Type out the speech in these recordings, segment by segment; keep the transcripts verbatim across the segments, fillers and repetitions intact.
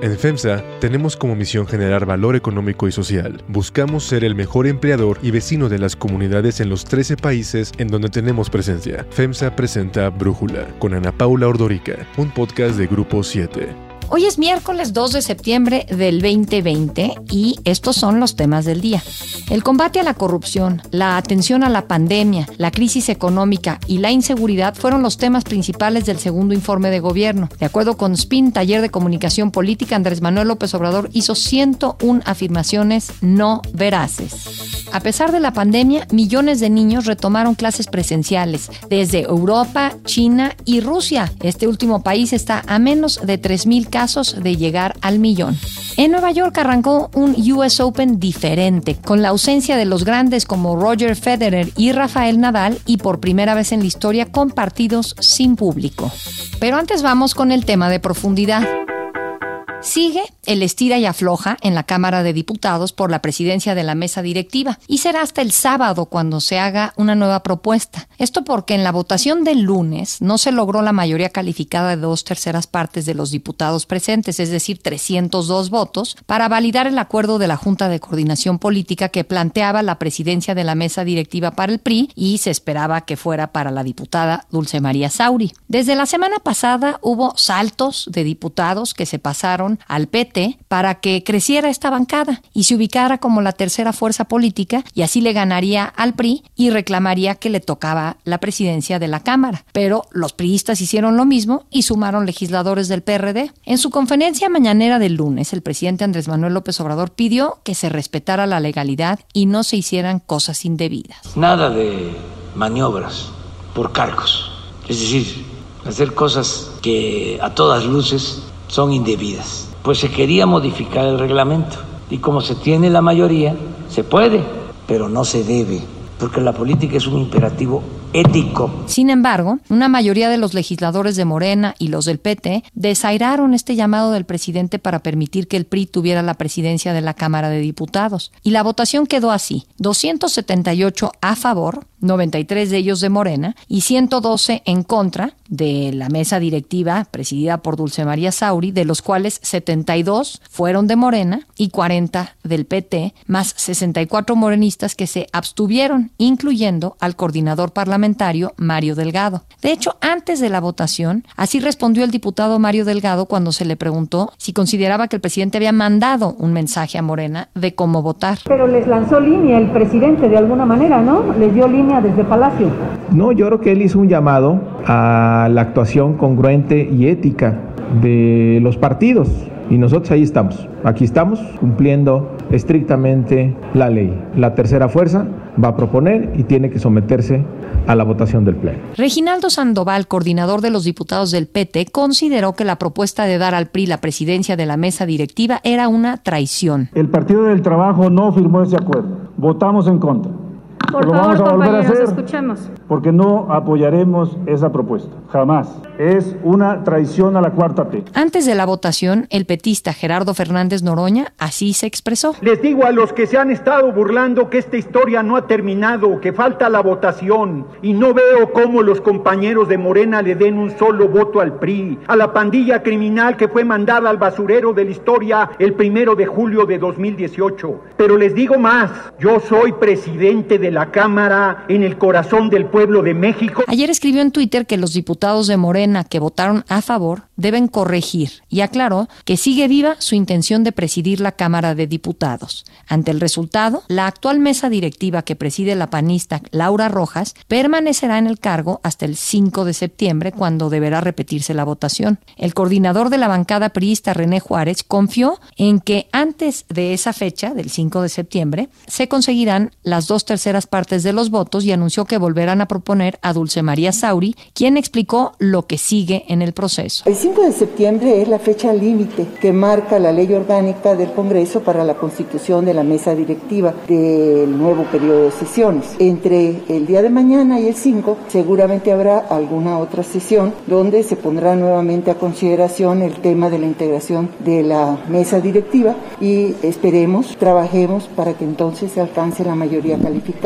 En FEMSA tenemos como misión generar valor económico y social. Buscamos ser el mejor empleador y vecino de las comunidades en los trece países en donde tenemos presencia. FEMSA presenta Brújula con Ana Paula Ordorica, un podcast de Grupo siete. Hoy es miércoles dos de septiembre del veinte veinte y estos son los temas del día. El combate a la corrupción, la atención a la pandemia, la crisis económica y la inseguridad fueron los temas principales del segundo informe de gobierno. De acuerdo con S P I N, Taller de Comunicación Política, Andrés Manuel López Obrador hizo ciento una afirmaciones no veraces. A pesar de la pandemia, millones de niños retomaron clases presenciales desde Europa, China y Rusia. Este último país está a menos de tres mil casos de llegar al millón. En Nueva York arrancó un U S Open diferente, con la ausencia de los grandes como Roger Federer y Rafael Nadal y por primera vez en la historia con partidos sin público. Pero antes vamos con el tema de profundidad. Sigue el estira y afloja en la Cámara de Diputados por la presidencia de la mesa directiva y será hasta el sábado cuando se haga una nueva propuesta. Esto porque en la votación del lunes no se logró la mayoría calificada de dos terceras partes de los diputados presentes, es decir, trescientos dos votos, para validar el acuerdo de la Junta de Coordinación Política que planteaba la presidencia de la mesa directiva para el P R I y se esperaba que fuera para la diputada Dulce María Sauri. Desde la semana pasada hubo saltos de diputados que se pasaron al P T para que creciera esta bancada y se ubicara como la tercera fuerza política y así le ganaría al P R I y reclamaría que le tocaba la presidencia de la Cámara. Pero los priistas hicieron lo mismo y sumaron legisladores del P R D. En su conferencia mañanera del lunes, el presidente Andrés Manuel López Obrador pidió que se respetara la legalidad y no se hicieran cosas indebidas. Nada de maniobras por cargos, es decir, hacer cosas que a todas luces son indebidas. Pues se quería modificar el reglamento y como se tiene la mayoría, se puede, pero no se debe, porque la política es un imperativo ético. Sin embargo, una mayoría de los legisladores de Morena y los del P T desairaron este llamado del presidente para permitir que el P R I tuviera la presidencia de la Cámara de Diputados. Y la votación quedó así: doscientos setenta y ocho a favor, noventa y tres de ellos de Morena y ciento doce en contra de la mesa directiva presidida por Dulce María Sauri, de los cuales setenta y dos fueron de Morena y cuarenta del P T, más sesenta y cuatro morenistas que se abstuvieron, incluyendo al coordinador parlamentario Mario Delgado. De hecho, antes de la votación, así respondió el diputado Mario Delgado cuando se le preguntó si consideraba que el presidente había mandado un mensaje a Morena de cómo votar. Pero les lanzó línea el presidente de alguna manera, ¿no? Les dio línea desde Palacio. No, yo creo que él hizo un llamado a la actuación congruente y ética de los partidos. Y nosotros ahí estamos, aquí estamos cumpliendo estrictamente la ley. La tercera fuerza va a proponer y tiene que someterse a la votación del Pleno. Reginaldo Sandoval, coordinador de los diputados del P T, consideró que la propuesta de dar al P R I la presidencia de la mesa directiva era una traición. El Partido del Trabajo no firmó ese acuerdo, votamos en contra. Por Lo favor, vamos a volver a hacer escuchemos. Porque no apoyaremos esa propuesta, jamás. Es una traición a la cuarta T. Antes de la votación, el petista Gerardo Fernández Noroña así se expresó. Les digo a los que se han estado burlando que esta historia no ha terminado, que falta la votación, y no veo cómo los compañeros de Morena le den un solo voto al P R I, a la pandilla criminal que fue mandada al basurero de la historia el primero de julio de dos mil dieciocho. Pero les digo más, yo soy presidente de la Cámara en el corazón del pueblo de México. Ayer escribió en Twitter que los diputados de Morena que votaron a favor deben corregir y aclaró que sigue viva su intención de presidir la Cámara de Diputados. Ante el resultado, la actual mesa directiva que preside la panista Laura Rojas permanecerá en el cargo hasta el cinco de septiembre, cuando deberá repetirse la votación. El coordinador de la bancada priista, René Juárez, confió en que antes de esa fecha, del cinco de septiembre, se conseguirán las dos terceras partes de los votos y anunció que volverán a proponer a Dulce María Sauri, quien explicó lo que sigue en el proceso. El cinco de septiembre es la fecha límite que marca la ley orgánica del Congreso para la constitución de la mesa directiva del nuevo periodo de sesiones. Entre el día de mañana y el cinco seguramente habrá alguna otra sesión donde se pondrá nuevamente a consideración el tema de la integración de la mesa directiva y esperemos, trabajemos para que entonces se alcance la mayoría calificada.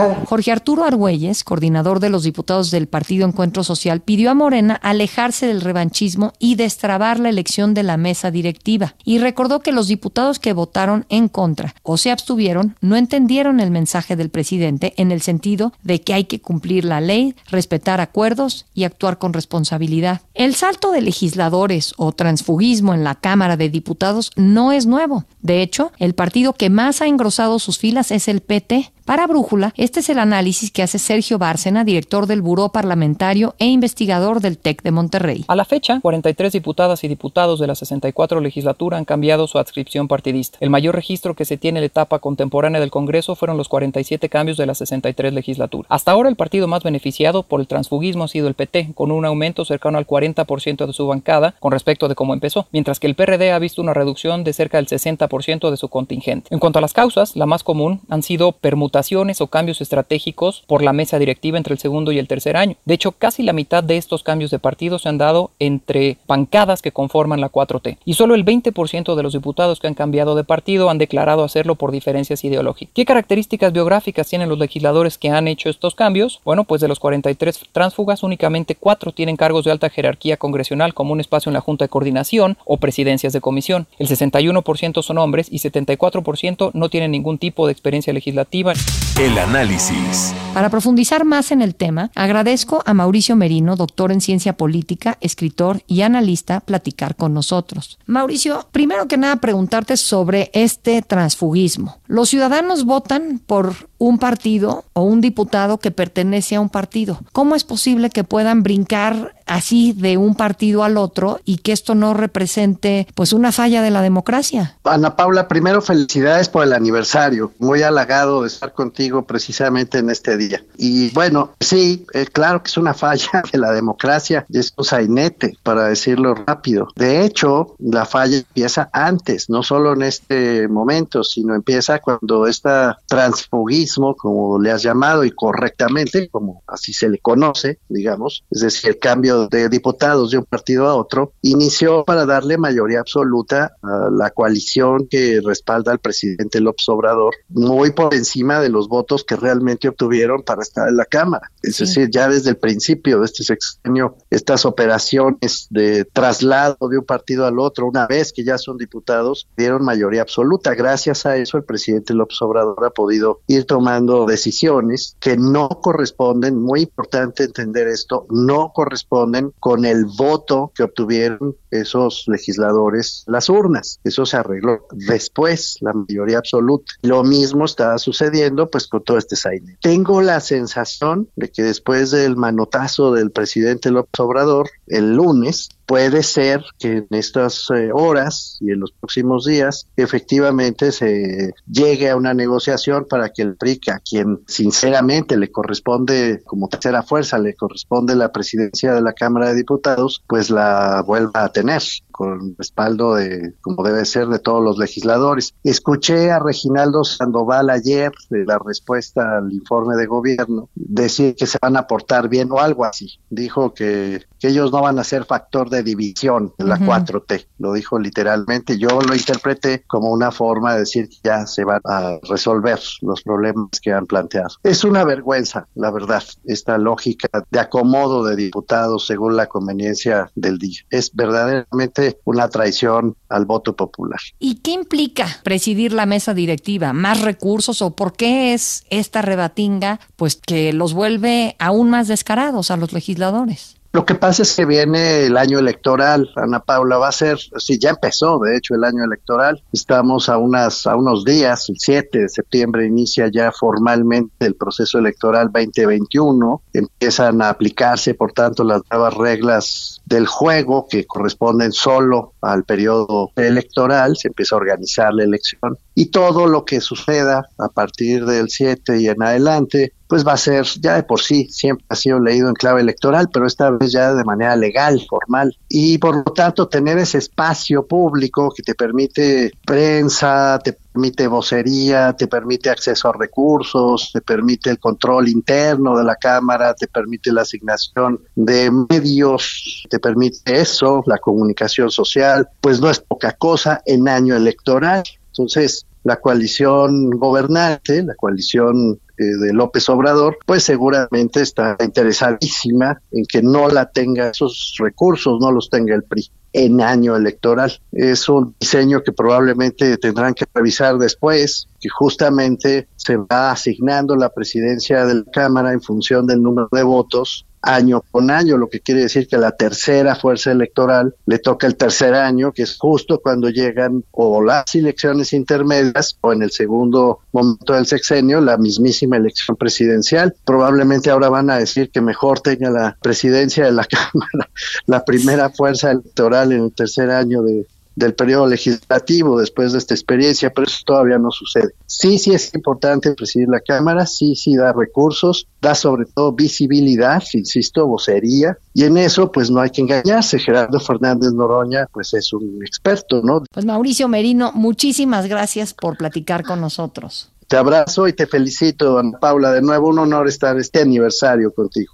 bancada. Jorge Arturo Argüelles, coordinador de los diputados del Partido Encuentro Social, pidió a Morena alejarse del revanchismo y destrabar la elección de la mesa directiva, y recordó que los diputados que votaron en contra o se abstuvieron no entendieron el mensaje del presidente en el sentido de que hay que cumplir la ley, respetar acuerdos y actuar con responsabilidad. El salto de legisladores o transfugismo en la Cámara de Diputados no es nuevo. De hecho, el partido que más ha engrosado sus filas es el P T. Para Brújula, este es el análisis que hace Sergio Bárcena, director del Buró Parlamentario e investigador del TEC de Monterrey. A la fecha, cuarenta y tres diputadas y diputados de la sesenta y cuatro legislatura han cambiado su adscripción partidista. El mayor registro que se tiene en la etapa contemporánea del Congreso fueron los cuarenta y siete cambios de la sesenta y tres legislatura. Hasta ahora, el partido más beneficiado por el transfugismo ha sido el P T, con un aumento cercano al cuarenta por ciento de su bancada con respecto de cómo empezó, mientras que el P R D ha visto una reducción de cerca del sesenta por ciento de su contingente. En cuanto a las causas, la más común han sido permutaciones o cambios estratégicos por la mesa directiva entre el segundo y el tercer año. De hecho, casi la mitad de estos cambios de partido se han dado entre bancadas que conforman la cuatro T. Y solo el veinte por ciento de los diputados que han cambiado de partido han declarado hacerlo por diferencias ideológicas. ¿Qué características biográficas tienen los legisladores que han hecho estos cambios? Bueno, pues de los cuarenta y tres tránsfugas, únicamente cuatro tienen cargos de alta jerarquía congresional como un espacio en la Junta de Coordinación o presidencias de comisión. El sesenta y uno por ciento son hombres y setenta y cuatro por ciento no tienen ningún tipo de experiencia legislativa. El análisis. Para profundizar más en el tema, agradezco a Mauricio Merino, doctor en ciencia política, escritor y analista, platicar con nosotros. Mauricio, primero que nada preguntarte sobre este transfugismo. Los ciudadanos votan por un partido o un diputado que pertenece a un partido. ¿Cómo es posible que puedan brincar así de un partido al otro y que esto no represente pues una falla de la democracia? Ana Paula, primero felicidades por el aniversario. Muy halagado de estar contigo precisamente en este día. Y bueno, sí, eh, claro que es una falla de la democracia, es un sainete, para decirlo rápido. De hecho, la falla empieza antes, no solo en este momento, sino empieza cuando esta transfugismo, como le has llamado y correctamente, como así se le conoce, digamos, es decir, el cambio de diputados de un partido a otro, inició para darle mayoría absoluta a la coalición que respalda al presidente López Obrador, muy por encima de los votos que realmente obtuvieron para estar en la Cámara. Es sí. decir, ya desde el principio de este sexenio, estas operaciones de traslado de un partido al otro, una vez que ya son diputados, dieron mayoría absoluta. Gracias a eso, el presidente López Obrador ha podido ir tomando decisiones que no corresponden, muy importante entender esto, no corresponden con el voto que obtuvieron esos legisladores las urnas. Eso se arregló después, la mayoría absoluta. Lo mismo está sucediendo pues con todo este saine. Tengo la sensación de que después del manotazo del presidente López Obrador el lunes, puede ser que en estas eh, horas y en los próximos días efectivamente se llegue a una negociación para que el P R I, a quien sinceramente le corresponde como tercera fuerza, le corresponde la presidencia de la Cámara de Diputados, pues la vuelva a tener con respaldo de, como debe ser, de todos los legisladores. Escuché a Reginaldo Sandoval ayer, de la respuesta al informe de gobierno, decir que se van a portar bien o algo así. Dijo que, que ellos no van a ser factor de división en la uh-huh. cuatro T. Lo dijo literalmente. Yo lo interpreté como una forma de decir que ya se van a resolver los problemas que han planteado. Es una vergüenza, la verdad, esta lógica de acomodo de diputados según la conveniencia del día. Es verdaderamente una traición al voto popular. ¿Y qué implica presidir la mesa directiva? ¿Más recursos o por qué es esta rebatinga pues que los vuelve aún más descarados a los legisladores? Lo que pasa es que viene el año electoral, Ana Paula, va a ser, sí, ya empezó de hecho el año electoral, estamos a unas a unos días, el siete de septiembre inicia ya formalmente el proceso electoral veinte veintiuno, empiezan a aplicarse por tanto las nuevas reglas del juego que corresponden solo al periodo electoral, se empieza a organizar la elección y todo lo que suceda a partir del siete y en adelante pues va a ser, ya de por sí, siempre ha sido leído en clave electoral, pero esta vez ya de manera legal, formal, y por lo tanto tener ese espacio público que te permite prensa, te permite vocería, te permite acceso a recursos, te permite el control interno de la Cámara, te permite la asignación de medios, te permite eso, la comunicación social, pues no es poca cosa en año electoral. Entonces, la coalición gobernante, la coalición eh, de López Obrador, pues seguramente está interesadísima en que no la tenga, esos recursos no los tenga el P R I en año electoral. Es un diseño que probablemente tendrán que revisar después, que justamente se va asignando la presidencia de la Cámara en función del número de votos año con año, lo que quiere decir que a la tercera fuerza electoral le toca el tercer año, que es justo cuando llegan o las elecciones intermedias o en el segundo momento del sexenio, la mismísima elección presidencial. Probablemente ahora van a decir que mejor tenga la presidencia de la Cámara, la primera fuerza electoral en el tercer año de del periodo legislativo después de esta experiencia, pero eso todavía no sucede. Sí, sí es importante presidir la Cámara, sí, sí da recursos, da sobre todo visibilidad, insisto, vocería, y en eso pues no hay que engañarse. Gerardo Fernández Noroña pues es un experto, ¿no? Pues Mauricio Merino, muchísimas gracias por platicar con nosotros. Te abrazo y te felicito, Ana Paula, de nuevo un honor estar este aniversario contigo.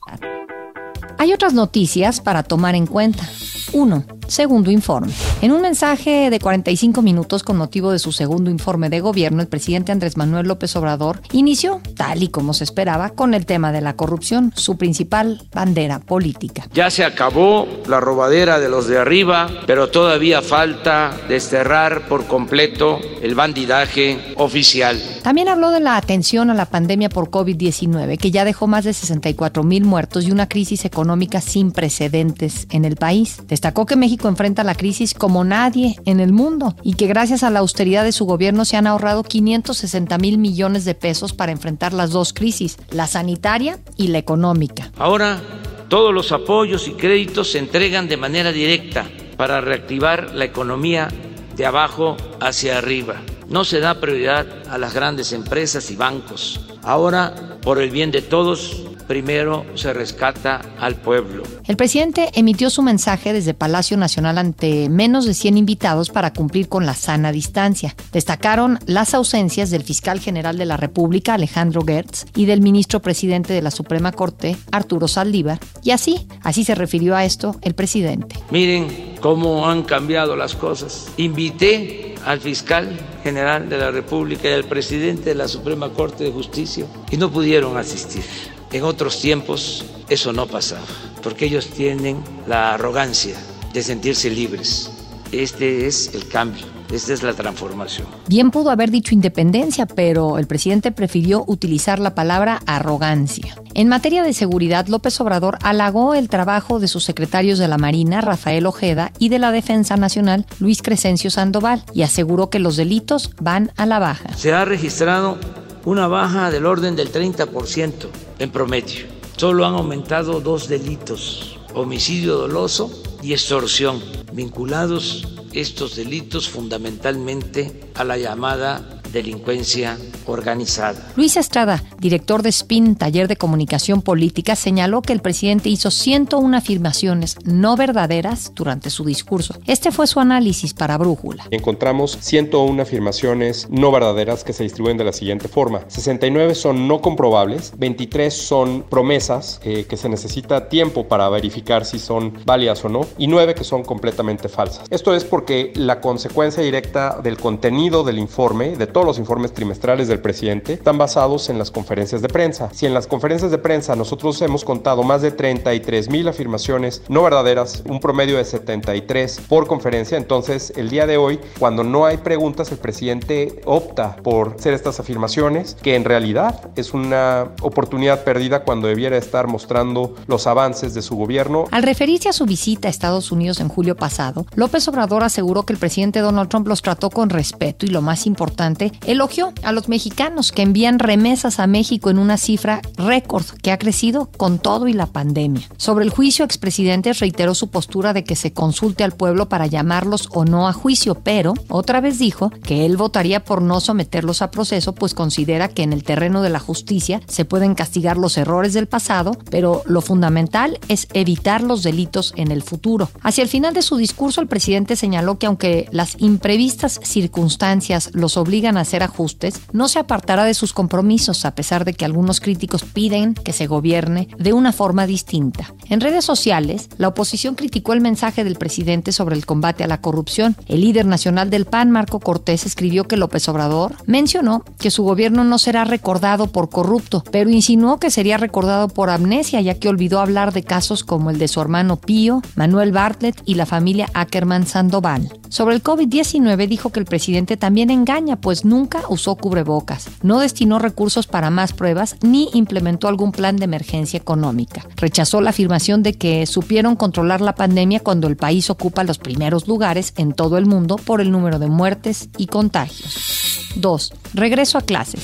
Hay otras noticias para tomar en cuenta. uno. Segundo informe. En un mensaje de cuarenta y cinco minutos con motivo de su segundo informe de gobierno, el presidente Andrés Manuel López Obrador inició, tal y como se esperaba, con el tema de la corrupción, su principal bandera política. Ya se acabó la robadera de los de arriba, pero todavía falta desterrar por completo el bandidaje oficial. También habló de la atención a la pandemia por COVID diecinueve, que ya dejó más de sesenta y cuatro mil muertos y una crisis económica sin precedentes en el país. Destacó que México enfrenta la crisis como nadie en el mundo y que gracias a la austeridad de su gobierno se han ahorrado quinientos sesenta mil millones de pesos para enfrentar las dos crisis, la sanitaria y la económica. Ahora todos los apoyos y créditos se entregan de manera directa para reactivar la economía de abajo hacia arriba. No se da prioridad a las grandes empresas y bancos. Ahora, por el bien de todos, primero se rescata al pueblo. El presidente emitió su mensaje desde Palacio Nacional ante menos de cien invitados para cumplir con la sana distancia. Destacaron las ausencias del fiscal general de la República, Alejandro Gertz, y del ministro presidente de la Suprema Corte, Arturo Saldívar, y así, así se refirió a esto el presidente. Miren cómo han cambiado las cosas. Invité al fiscal general de la República y al presidente de la Suprema Corte de Justicia y no pudieron asistir. En otros tiempos eso no pasaba, porque ellos tienen la arrogancia de sentirse libres. Este es el cambio, esta es la transformación. Bien pudo haber dicho independencia, pero el presidente prefirió utilizar la palabra arrogancia. En materia de seguridad, López Obrador halagó el trabajo de sus secretarios de la Marina, Rafael Ojeda, y de la Defensa Nacional, Luis Crescencio Sandoval, y aseguró que los delitos van a la baja. Se ha registrado una baja del orden del treinta por ciento en promedio. Solo han aumentado dos delitos, homicidio doloso y extorsión, vinculados estos delitos fundamentalmente a la llamada delincuencia organizada. Luis Estrada, director de S P I N, Taller de Comunicación Política, señaló que el presidente hizo ciento una afirmaciones no verdaderas durante su discurso. Este fue su análisis para Brújula. Encontramos ciento una afirmaciones no verdaderas que se distribuyen de la siguiente forma. sesenta y nueve son no comprobables, veintitrés son promesas eh, que se necesita tiempo para verificar si son válidas o no, y nueve que son completamente falsas. Esto es porque la consecuencia directa del contenido del informe, de todo Todos los informes trimestrales del presidente están basados en las conferencias de prensa. Si en las conferencias de prensa nosotros hemos contado más de treinta y tres mil afirmaciones no verdaderas, un promedio de setenta y tres por conferencia, entonces el día de hoy, cuando no hay preguntas, el presidente opta por hacer estas afirmaciones, que en realidad es una oportunidad perdida cuando debiera estar mostrando los avances de su gobierno. Al referirse a su visita a Estados Unidos en julio pasado, López Obrador aseguró que el presidente Donald Trump los trató con respeto y, lo más importante, elogió a los mexicanos que envían remesas a México en una cifra récord que ha crecido con todo y la pandemia. Sobre el juicio, expresidente reiteró su postura de que se consulte al pueblo para llamarlos o no a juicio, pero otra vez dijo que él votaría por no someterlos a proceso, pues considera que en el terreno de la justicia se pueden castigar los errores del pasado, pero lo fundamental es evitar los delitos en el futuro. Hacia el final de su discurso, el presidente señaló que aunque las imprevistas circunstancias los obligan a a hacer ajustes, no se apartará de sus compromisos, a pesar de que algunos críticos piden que se gobierne de una forma distinta. En redes sociales, la oposición criticó el mensaje del presidente sobre el combate a la corrupción. El líder nacional del P A N, Marco Cortés, escribió que López Obrador mencionó que su gobierno no será recordado por corrupto, pero insinuó que sería recordado por amnesia, ya que olvidó hablar de casos como el de su hermano Pío, Manuel Bartlett y la familia Ackerman Sandoval. Sobre el COVID diecinueve dijo que el presidente también engaña, pues nunca usó cubrebocas, no destinó recursos para más pruebas ni implementó algún plan de emergencia económica. Rechazó la afirmación de que supieron controlar la pandemia cuando el país ocupa los primeros lugares en todo el mundo por el número de muertes y contagios. dos. Regreso a clases.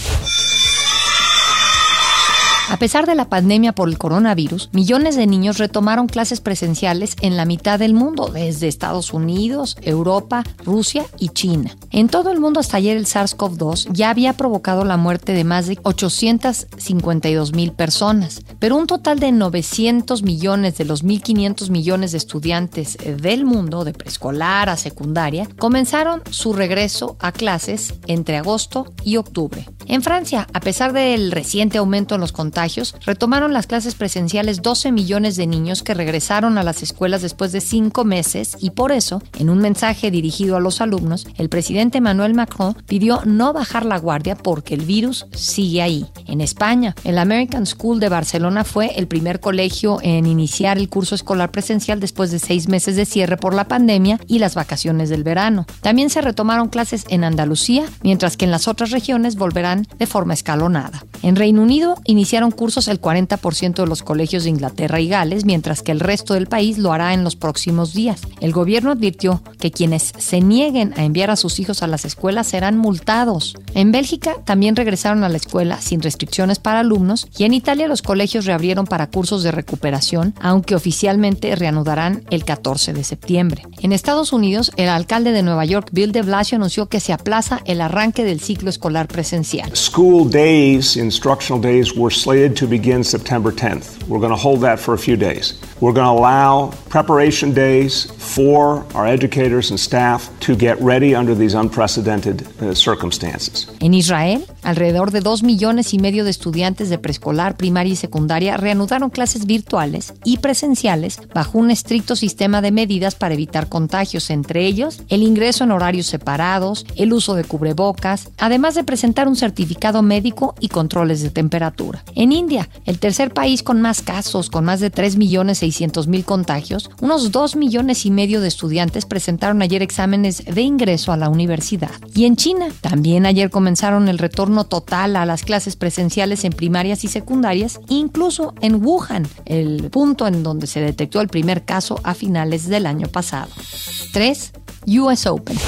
A pesar de la pandemia por el coronavirus, millones de niños retomaron clases presenciales en la mitad del mundo, desde Estados Unidos, Europa, Rusia y China. En todo el mundo hasta ayer el SARS CoV dos ya había provocado la muerte de más de ochocientas cincuenta y dos mil personas, pero un total de novecientos millones de los mil quinientos millones de estudiantes del mundo, de preescolar a secundaria, comenzaron su regreso a clases entre agosto y octubre. En Francia, a pesar del reciente aumento en los contagios, retomaron las clases presenciales doce millones de niños que regresaron a las escuelas después de cinco meses y por eso, en un mensaje dirigido a los alumnos, el presidente Emmanuel Macron pidió no bajar la guardia porque el virus sigue ahí. En España, el American School de Barcelona fue el primer colegio en iniciar el curso escolar presencial después de seis meses de cierre por la pandemia y las vacaciones del verano. También se retomaron clases en Andalucía, mientras que en las otras regiones volverán de forma escalonada. En Reino Unido iniciaron cursos el cuarenta por ciento de los colegios de Inglaterra y Gales, mientras que el resto del país lo hará en los próximos días. El gobierno advirtió que quienes se nieguen a enviar a sus hijos a las escuelas serán multados. En Bélgica también regresaron a la escuela sin restricciones para alumnos y en Italia los colegios reabrieron para cursos de recuperación, aunque oficialmente reanudarán el catorce de septiembre. En Estados Unidos, el alcalde de Nueva York, Bill de Blasio, anunció que se aplaza el arranque del ciclo escolar presencial. School days, instructional days, were slated to begin September tenth. We're going to hold that for a few days. We're going to allow preparation days for our educators and staff to get ready under these unprecedented uh, circumstances. En Israel, alrededor de dos millones y medio de estudiantes de preescolar, primaria y secundaria reanudaron clases virtuales y presenciales bajo un estricto sistema de medidas para evitar contagios, entre ellos el ingreso en horarios separados, el uso de cubrebocas, además de presentar un certificado médico y controles de temperatura. En India, el tercer país con más casos, con más de tres millones seiscientos mil contagios, unos dos millones y medio de estudiantes presentaron ayer exámenes de ingreso a la universidad. Y en China, también ayer comenzaron el retorno total a las clases presenciales en primarias y secundarias, incluso en Wuhan, el punto en donde se detectó el primer caso a finales del año pasado. tres. U S Open.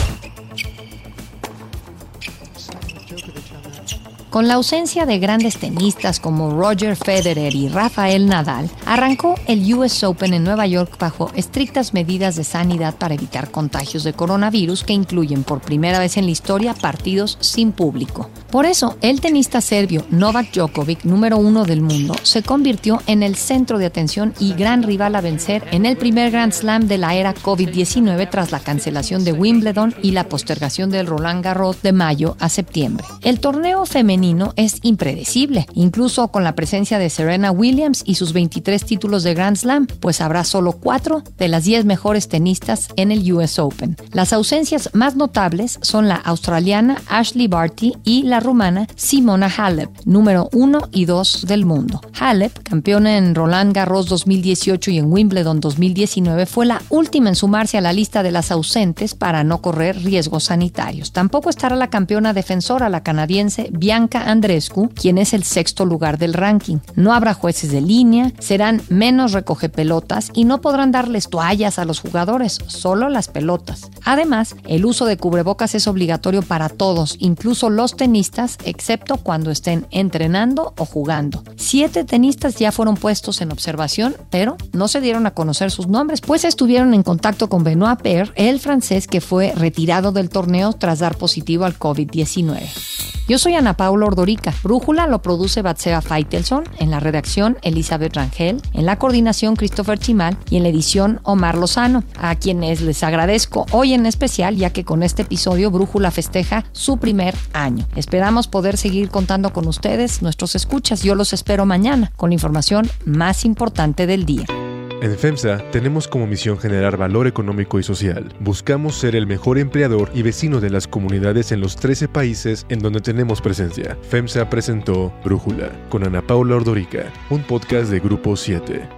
Con la ausencia de grandes tenistas como Roger Federer y Rafael Nadal, arrancó el U S Open en Nueva York bajo estrictas medidas de sanidad para evitar contagios de coronavirus que incluyen por primera vez en la historia partidos sin público. Por eso, el tenista serbio Novak Djokovic, número uno del mundo, se convirtió en el centro de atención y gran rival a vencer en el primer Grand Slam de la era COVID diecinueve tras la cancelación de Wimbledon y la postergación del Roland Garros de mayo a septiembre. El torneo femenino es impredecible, incluso con la presencia de Serena Williams y sus veintitrés títulos de Grand Slam, pues habrá solo cuatro de las diez mejores tenistas en el U S Open. Las ausencias más notables son la australiana Ashley Barty y la rumana Simona Halep, número uno y dos del mundo. Halep, campeona en Roland Garros dos mil dieciocho y en Wimbledon dos mil diecinueve, fue la última en sumarse a la lista de las ausentes para no correr riesgos sanitarios. Tampoco estará la campeona defensora, la canadiense Bianca Andreescu, quien es el sexto lugar del ranking. No habrá jueces de línea, serán menos recogepelotas y no podrán darles toallas a los jugadores, solo las pelotas. Además, el uso de cubrebocas es obligatorio para todos, incluso los tenistas, excepto cuando estén entrenando o jugando. Siete tenistas ya fueron puestos en observación, pero no se dieron a conocer sus nombres, pues estuvieron en contacto con Benoit Paire, el francés que fue retirado del torneo tras dar positivo al COVID diecinueve. Yo soy Ana Paula Ordorica. Brújula lo produce Batseba Faitelson, en la redacción Elizabeth Rangel, en la coordinación Christopher Chimal y en la edición Omar Lozano, a quienes les agradezco hoy en especial, ya que con este episodio Brújula festeja su primer año. Esperamos poder seguir contando con ustedes, nuestros escuchas. Yo los espero mañana con la información más importante del día. En FEMSA tenemos como misión generar valor económico y social. Buscamos ser el mejor empleador y vecino de las comunidades en los trece países en donde tenemos presencia. FEMSA presentó Brújula con Ana Paula Ordorica, un podcast de Grupo siete.